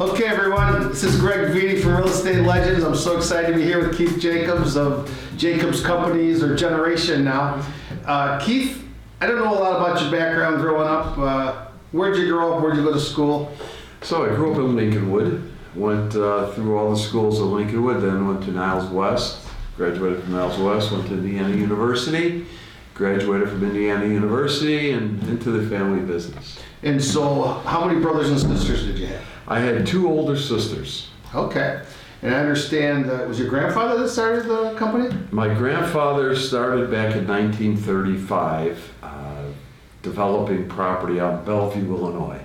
Okay, everyone, this is Greg Vitti from Real Estate Legends. I'm so excited to be here with Keith Jacobs of Jacobs Companies, or Generation now. Keith, I don't know a lot about your background growing up. Where'd you grow up? Where'd you go to school? So I grew up in Lincolnwood, went through all the schools of Lincolnwood, then went to Niles West, graduated from Niles West, went to Indiana University, graduated from Indiana University, and into the family business. And so, how many brothers and sisters did you have? I had two older sisters. Okay. And I understand, was your grandfather that started the company? My grandfather started back in 1935, developing property out in Bellevue, Illinois.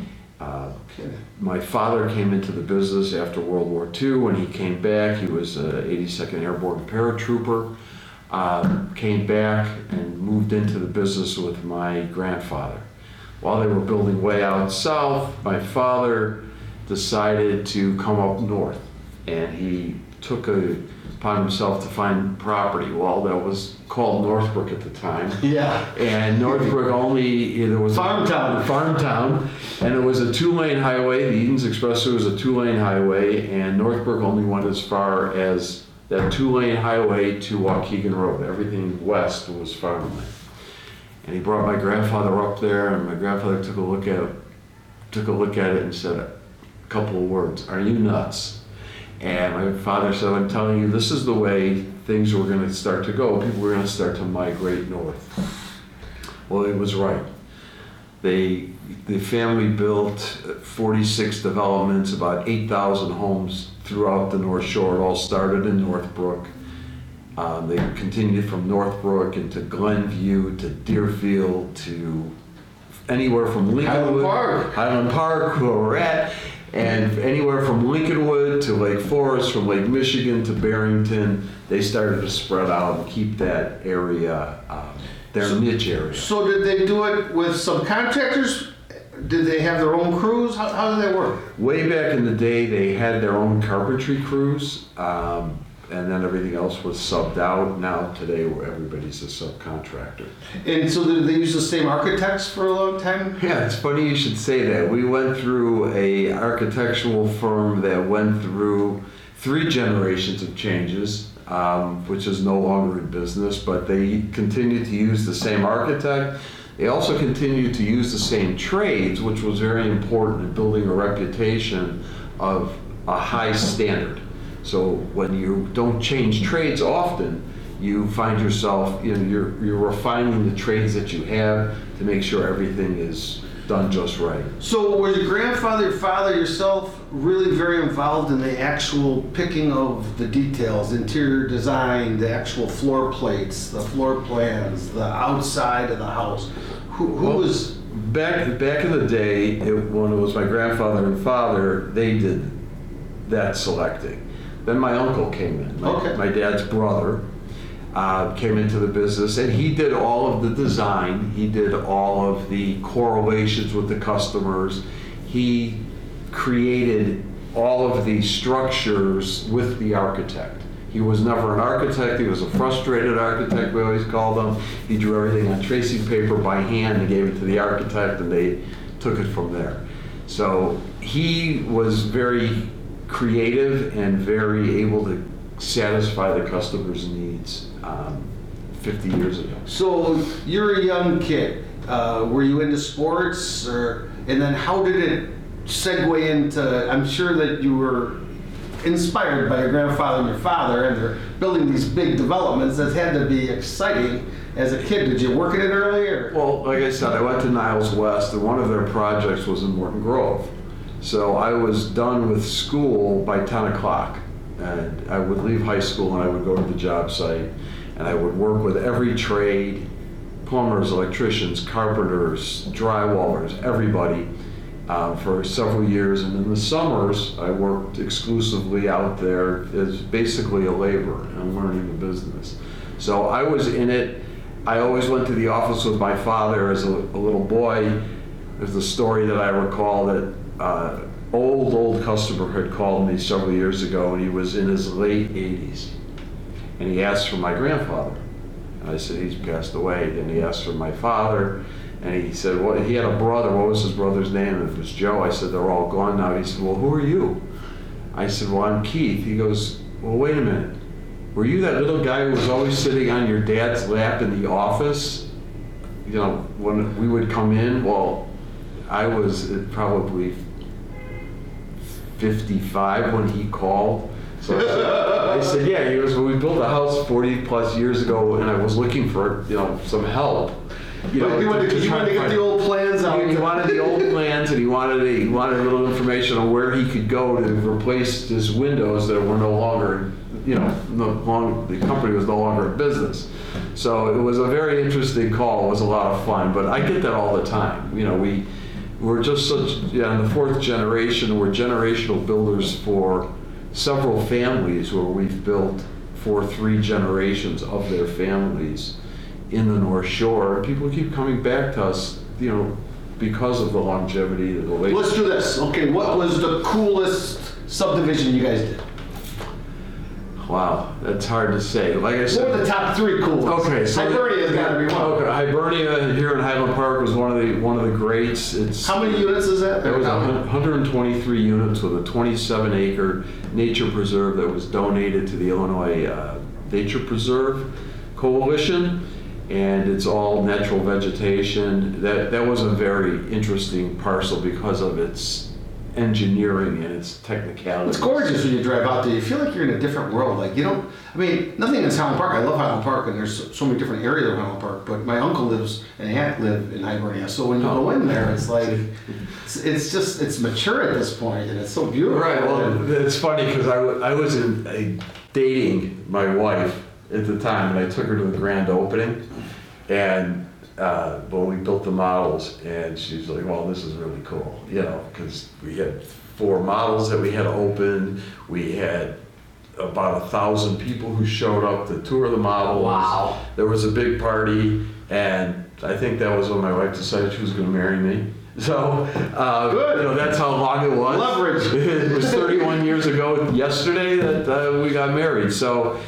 My father came into the business after World War II. When he came back, he was an 82nd Airborne paratrooper. Came back and moved into the business with my grandfather. While they were building way out south, my father decided to come up north, and he took upon himself to find property. Well, that was called Northbrook at the time. Yeah. And Northbrook there was farm town, and it was a two-lane highway. The Edens Expressway was a two-lane highway, and Northbrook only went as far as that two-lane highway to Waukegan Road. Everything west was farmland. And he brought my grandfather up there, and my grandfather took a look at it and said a couple of words: "Are you nuts?" And my father said, "I'm telling you, this is the way things were going to start to go. People were going to start to migrate north." Well, he was right. The family built 46 developments, about 8,000 homes throughout the North Shore. It all started in Northbrook. They continued from Northbrook into Glenview to Deerfield to anywhere from Lincolnwood, Highland Park, where we're at, and anywhere from Lincolnwood to Lake Forest, from Lake Michigan to Barrington. They started to spread out and keep that area, their niche area. So did they do it with subcontractors? Did they have their own crews? How did that work? Way back in the day, they had their own carpentry crews, and then everything else was subbed out. Now, today, everybody's a subcontractor. And so did they use the same architects for a long time? Yeah, it's funny you should say that. We went through a architectural firm that went through 3 generations of changes, which is no longer in business, but they continued to use the same architect. They also continued to use the same trades, which was very important in building a reputation of a high standard. So when you don't change trades often, you find yourself, you're refining the trades that you have to make sure everything is done just right. So was your grandfather, your father, yourself really very involved in the actual picking of the details, interior design, the actual floor plates, the floor plans, the outside of the house? Who was... Back in the day, when it was my grandfather and father, they did that selecting. Then my uncle came in, my dad's brother, came into the business, and he did all of the design. He did all of the correlations with the customers. He created all of the structures with the architect. He was never an architect. He was a frustrated architect, we always called him. He drew everything on tracing paper by hand and gave it to the architect, and they took it from there. So he was very creative and very able to satisfy the customer's needs 50 years ago. So you're a young kid. Were you into sports, and then how did it segue into? I'm sure that you were inspired by your grandfather and your father, and they're building these big developments. That had to be exciting as a kid. Did you work at it earlier? Well, like I said, I went to Niles West, and one of their projects was in Morton Grove. So I was done with school by 10 o'clock, and I would leave high school and I would go to the job site, and I would work with every trade: plumbers, electricians, carpenters, drywallers, everybody, for several years. And in the summers, I worked exclusively out there as basically a laborer and learning the business. So I was in it. I always went to the office with my father as a little boy. There's a story that I recall that old customer had called me several years ago, and he was in his late 80s, and he asked for my grandfather. And I said, he's passed away. Then he asked for my father, and he said, well, he had a brother. What was his brother's name? And it was Joe. I said, they're all gone now. He said, well, who are you? I said, well, I'm Keith. He goes, well, wait a minute. Were you that little guy who was always sitting on your dad's lap in the office? You know, when we would come in? Well, I was probably 55 when he called. So I said, yeah. He goes, well, we built a house 40 plus years ago, and I was looking for, you know, some help. You wanted to get the old plans out. He wanted the old plans, and he wanted a little information on where he could go to replace his windows that were no longer, you know, the company was no longer in business. So it was a very interesting call. It was a lot of fun, but I get that all the time. You know, we're just such, in the fourth generation, we're generational builders for several families where we've built for 3 generations of their families in the North Shore. People keep coming back to us, you know, because of the longevity, the relationship. Let's do this. Okay, what was the coolest subdivision you guys did? Wow, that's hard to say. Like I said, what were the top 3 cool ones? Okay, so Hibernia's got to be one. Okay, Hibernia here in Highland Park was one of the greats. It's how many units is that? There was 123 units with a 27-acre nature preserve that was donated to the Illinois Nature Preserve Coalition, and it's all natural vegetation. That was a very interesting parcel because of its engineering and its technicality. It's gorgeous when you drive out there. You feel like you're in a different world. Like, you don't, I mean, nothing against Highland Park. I love Highland Park, and there's so many different areas of Highland Park, but my uncle lives and aunt live in Hibernia. So when you go in there, it's like, it's just, it's mature at this point, and it's so beautiful. Right, well, it's funny because I was dating my wife at the time, and I took her to the grand opening, and when we built the models, and she's like, well, this is really cool, you know, because we had 4 models that we had open. We had about 1,000 people who showed up to tour the models. Wow. There was a big party, and I think that was when my wife decided she was going to marry me. So, good. You know, that's how long it was. Leverage. It was 31 years ago yesterday that we got married. So.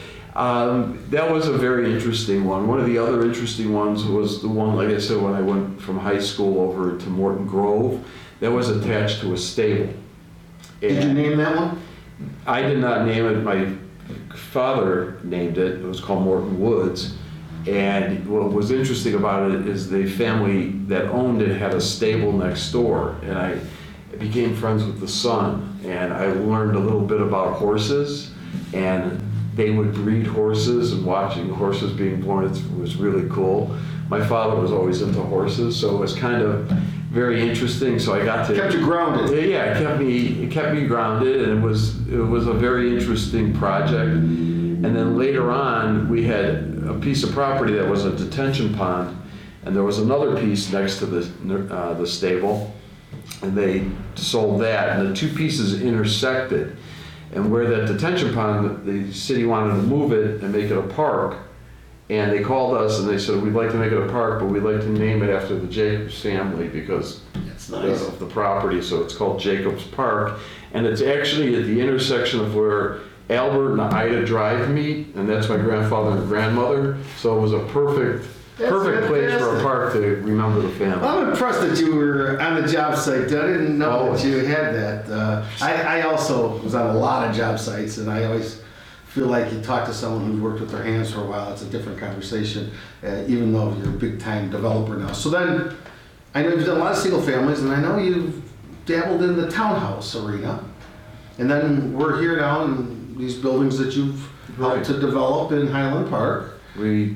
That was a very interesting one. One of the other interesting ones was the one, like I said, when I went from high school over to Morton Grove, that was attached to a stable. Did you name that one? I did not name it. My father named it. It was called Morton Woods. And what was interesting about it is the family that owned it had a stable next door. And I became friends with the son. And I learned a little bit about horses. And they would breed horses, and watching horses being born was really cool. My father was always into horses, so it was kind of very interesting. So I got to kept you grounded. Yeah, it kept me grounded, and it was a very interesting project. And then later on, we had a piece of property that was a detention pond, and there was another piece next to the stable, and they sold that, and the 2 pieces intersected. And where that detention pond, the city wanted to move it and make it a park. And they called us and they said, we'd like to make it a park, but we'd like to name it after the Jacobs family because that's nice. Of the property. So it's called Jacobs Park. And it's actually at the intersection of where Albert and Ida Drive meet. And that's my grandfather and grandmother. So it was a perfect place for a park to remember the family. I'm impressed that you were on the job site. I didn't know that you had that. I also was on a lot of job sites, and I always feel like you talk to someone who's worked with their hands for a while, it's a different conversation, even though you're a big-time developer now. So then, I know you've done a lot of single families, and I know you've dabbled in the townhouse arena. And then we're here now in these buildings that you've helped to develop in Highland Park. We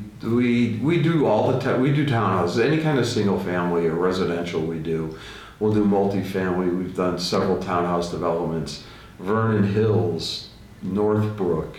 do all the we do townhouses, any kind of single family or residential we do. We'll do multifamily. We've done several townhouse developments, Vernon Hills, Northbrook,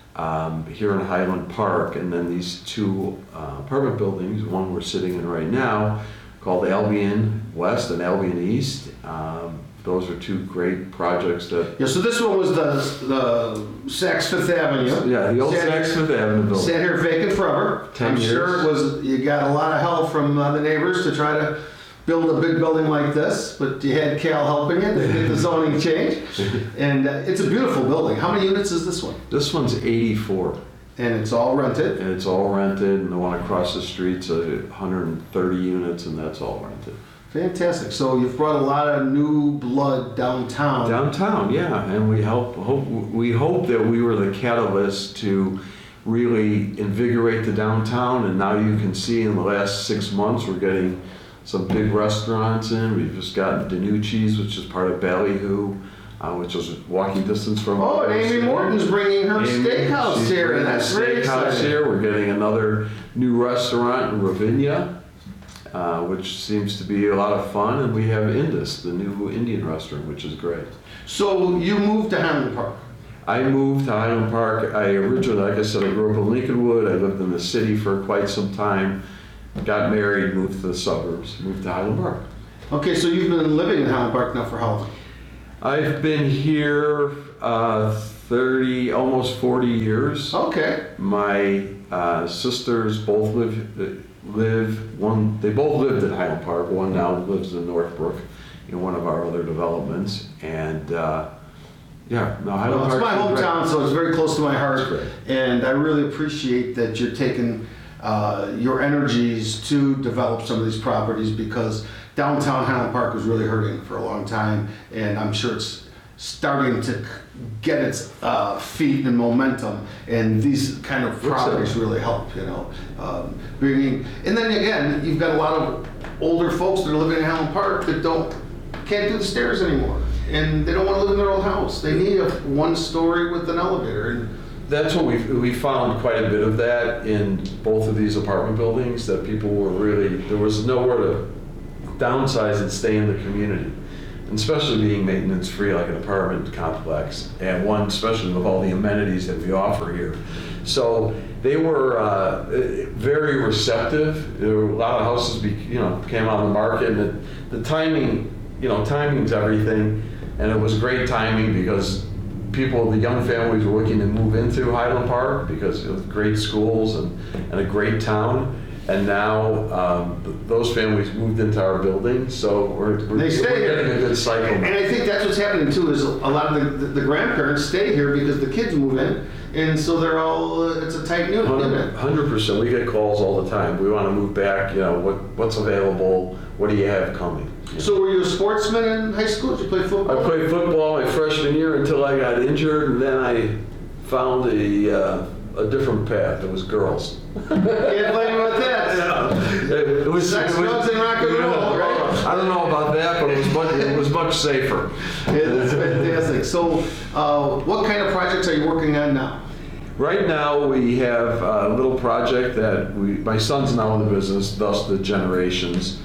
here in Highland Park, and then these 2 apartment buildings, one we're sitting in right now, called Albion West and Albion East. Those are 2 great projects that... Yeah, so this one was the Saks Fifth Avenue. Yeah, the old Saks Fifth Avenue building. Sat here vacant forever. 10 years. I'm sure it was, you got a lot of help from the neighbors to try to build a big building like this, but you had Cal helping it to get the zoning change. And it's a beautiful building. How many units is this one? This one's 84. And it's all rented? And it's all rented, and the one across the street's 130 units, and that's all rented. Fantastic. So you've brought a lot of new blood downtown. Downtown, yeah, and we hope that we were the catalyst to really invigorate the downtown, and now you can see in the last 6 months we're getting some big restaurants in. We've just gotten DiNucci's, which is part of Ballyhoo, which is walking distance from. Oh, and Amy Morton's bringing her steakhouse she's here, bringing and that's a very steakhouse exciting. here. We're getting another new restaurant in Ravinia, which seems to be a lot of fun, and we have Indus, the new Indian restaurant, which is great. So you moved to Highland Park. I moved to Highland Park. I originally, like I said, I grew up in Lincolnwood. I lived in the city for quite some time. Got married, moved to the suburbs, moved to Highland Park. Okay, so you've been living in Highland Park now for how long? I've been here 30, almost 40 years. Okay. My sisters both they both lived in Highland Park. One now lives in Northbrook in one of our other developments. And yeah, no, Highland Well, it's Park's my been great. hometown, so it's very close to my heart. That's great. And I really appreciate that you're taking your energies to develop some of these properties, because downtown Highland Park was really hurting for a long time, and I'm sure it's starting to get its feet and momentum, and these kind of properties really help, you know. Bringing, and then again, you've got a lot of older folks that are living in Highland Park that can't do the stairs anymore, and they don't want to live in their old house. They need a one story with an elevator. And That's what we found quite a bit of that in both of these apartment buildings, that people were really, there was nowhere to downsize and stay in the community. And especially being maintenance free like an apartment complex, and one especially with all the amenities that we offer here. So they were very receptive. There were a lot of houses came on the market, and the timing, timing's everything. And it was great timing because the young families were looking to move into Highland Park because it was great schools and a great town. And now those families moved into our building, so we're getting a good cycle. And I think that's what's happening too, is a lot of the grandparents stay here because the kids move in, and so they're all, it's a tight unit. 100%. We get calls all the time. We want to move back, what's available, what do you have coming? So were you a sportsman in high school? Did you play football? I played football my freshman year until I got injured, and then I found a different path. It was girls. Can't blame you with that. It was Sex, drugs, and rock and roll, right? I don't know about that, but it was much safer. Yeah, that's fantastic. So what kind of projects are you working on now? Right now, we have a little project that my son's now in the business, thus the generations.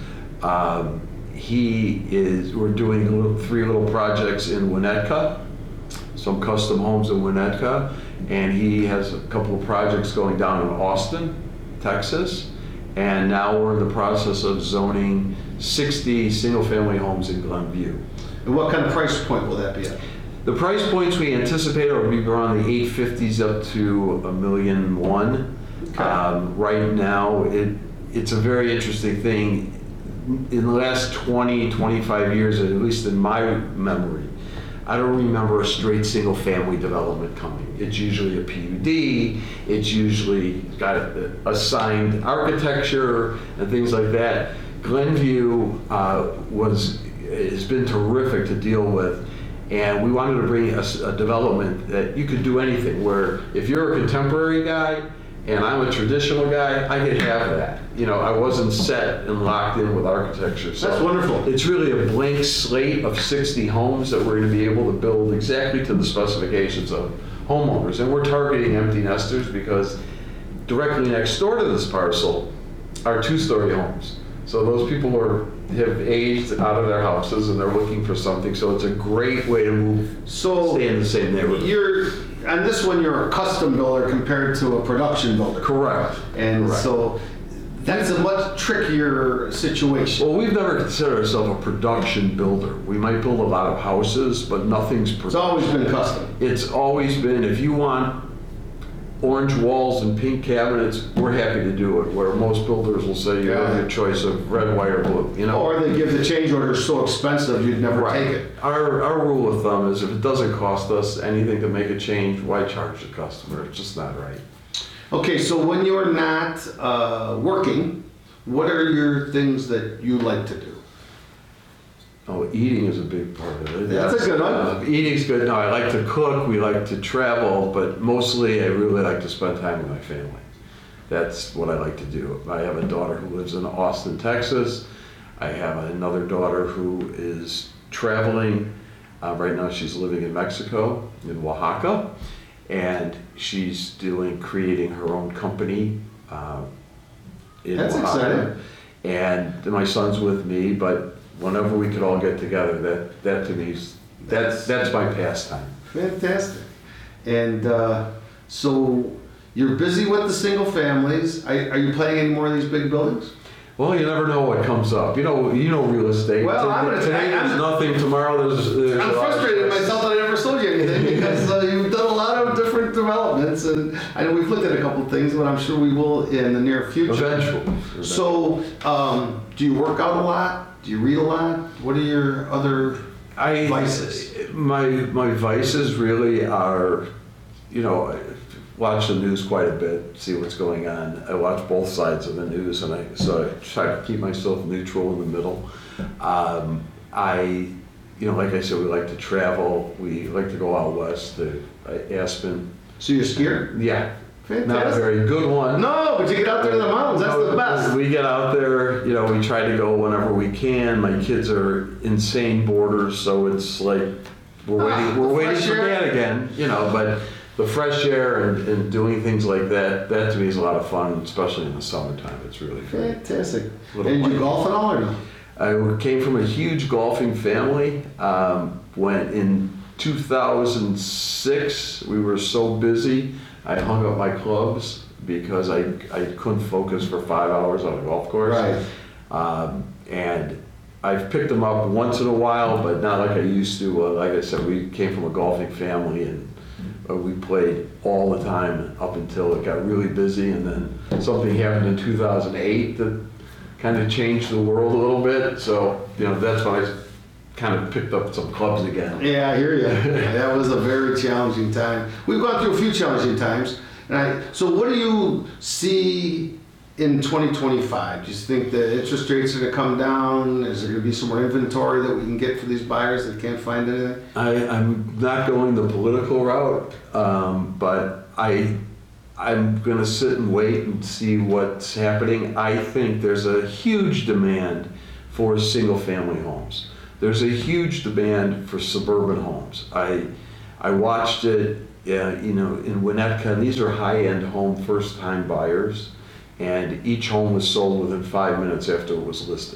We're doing 3 little projects in Winnetka, some custom homes in Winnetka, and he has a couple of projects going down in Austin, Texas, and now we're in the process of zoning 60 single-family homes in Glenview. And what kind of price point will that be at? The price points we anticipate will be around the 850s up to $1.1 million. Okay. Right now, it's a very interesting thing. In the last 20, 25 years, at least in my memory, I don't remember a straight single family development coming. It's usually a PUD, it's usually got assigned architecture and things like that. Glenview has been terrific to deal with, and we wanted to bring a development that you could do anything, where if you're a contemporary guy and I'm a traditional guy, I could have that. I wasn't set and locked in with architecture. So That's wonderful. it's really a blank slate of 60 homes that we're going to be able to build exactly to the specifications of homeowners. And we're targeting empty nesters because directly next door to this parcel are 2-story homes. So those people have aged out of their houses and they're looking for something. So it's a great way to stay in the same neighborhood. On this one, you're a custom builder compared to a production builder. Correct. And Correct. so that's a much trickier situation. Well, we've never considered ourselves a production builder. We might build a lot of houses, but nothing's production. It's always been custom. It's always been, if you want orange walls and pink cabinets, we're happy to do it, where most builders will say you have your choice of red, white, or blue, you know? Or they give the change order so expensive you'd never take it. Our rule of thumb is if it doesn't cost us anything to make a change, why charge the customer? It's just not right. Okay, so when you're not working, what are your things that you like to do? Oh, eating is a big part of it. That's a good one. Eating's good. No, I like to cook, we like to travel, but mostly I really like to spend time with my family. That's what I like to do. I have a daughter who lives in Austin, Texas. I have another daughter who is traveling. Right now she's living in Mexico, in Oaxaca, and she's creating her own company in That's Oaxaca. exciting. And my son's with me, but whenever we could all get together, that to me that's my pastime. Fantastic. And so you're busy with the single families. Are you planning any more of these big buildings? Well, you never know what comes up. You know real estate. Well, today there's nothing. Tomorrow there's I'm frustrated with myself that I never sold you anything because you've done a lot of different developments, and I know we've looked at a couple of things, but I'm sure we will in the near future. Eventually. So, do you work out a lot? Do you read a lot? What are your other vices? My vices really are, I watch the news quite a bit, see what's going on. I watch both sides of the news, and so I try to keep myself neutral in the middle. Like I said, we like to travel. We like to go out west to Aspen. So you're a skier? Yeah. Fantastic. Not a very good one. No, but you get out there in the mountains. That's the best. We get out there, we try to go whenever we can. My kids are insane boarders, so it's like we're waiting for Dad again, but the fresh air and doing things like that to me is a lot of fun, especially in the summertime. It's really great. Fantastic. And you golf at all or no? I came from a huge golfing family. When in 2006, we were so busy, I hung up my clubs because I couldn't focus for 5 hours on a golf course. Right. And I've picked them up once in a while, but not like I used to. Like I said, we came from a golfing family, and we played all the time up until it got really busy, and then something happened in 2008 that kind of changed the world a little bit. So, that's when I kind of picked up some clubs again. Yeah, I hear you. That was a very challenging time. We've gone through a few challenging times. So what do you see in 2025? Do you think the interest rates are going to come down? Is there going to be some more inventory that we can get for these buyers that can't find anything? I'm not going the political route, but I'm going to sit and wait and see what's happening. I think there's a huge demand for single-family homes. There's a huge demand for suburban homes. I watched it, in Winnetka, and these are high-end home first-time buyers, and each home was sold within 5 minutes after it was listed.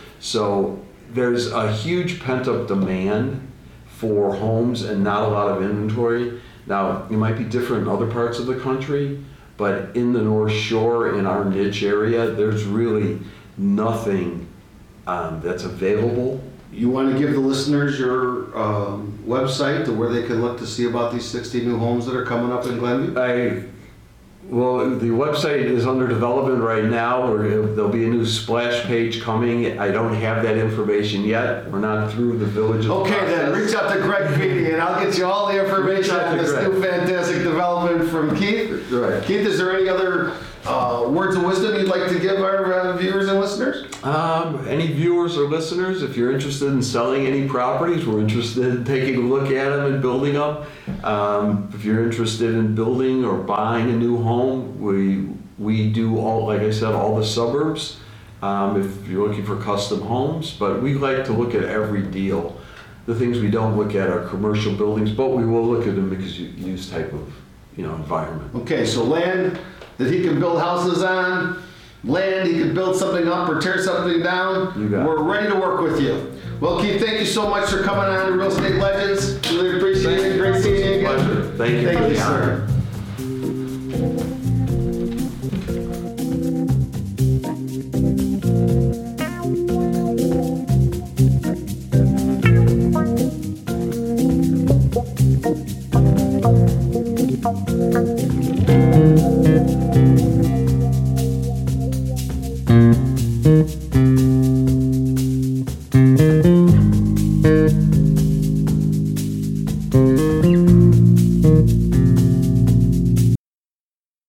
So there's a huge pent-up demand for homes and not a lot of inventory. Now, it might be different in other parts of the country, but in the North Shore, in our niche area, there's really nothing that's available. You want to give the listeners your website to where they can look to see about these 60 new homes that are coming up in Glenview? Well, the website is under development right now. There'll be a new splash page coming. I don't have that information yet. We're not through the village. Okay, then reach out to Greg Feedy and I'll get you all the information on this new fantastic development from Keith. Right. Keith, is there any other words of wisdom you'd like to give our viewers and listeners? Any viewers or listeners, if you're interested in selling any properties, we're interested in taking a look at them and building them. If you're interested in building or buying a new home, we do all, like I said, all the suburbs. If you're looking for custom homes, but we like to look at every deal. The things we don't look at are commercial buildings, but we will look at them because you use type of environment. Okay, so land that he can build houses on, land he can build something up or tear something down. You got it. We're ready to work with you. Well, Keith, thank you so much for coming on to Real Estate Legends. Really appreciate it. Great seeing you again. Pleasure. Thank you. Thank you, sir. Thank you.